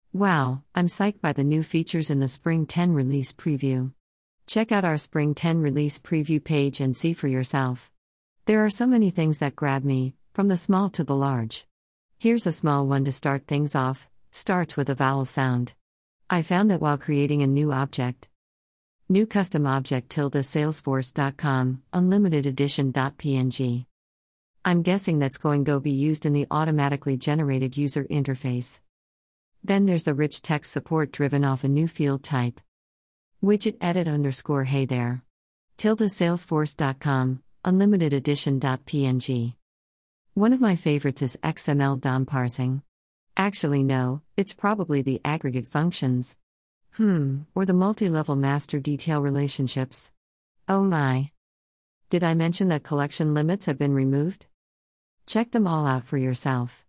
Wow, I'm psyched by the new features in the Spring 10 release preview. Check out our Spring 10 release preview page and see for yourself. There are so many things that grab me, from the small to the large. Here's a small one to start things off, starts with a vowel sound. I found that while creating a new object. New custom object Salesforce.com, unlimited edition.png. I'm guessing that's going to be used in the automatically generated user interface. Then there's the rich text support driven off a new field type. Widget edit _ hey there. Salesforce.com, unlimited edition.png. One of my favorites is XML DOM parsing. Actually, no, it's probably the aggregate functions. Or the multi-level master detail relationships. Oh my. Did I mention that collection limits have been removed? Check them all out for yourself.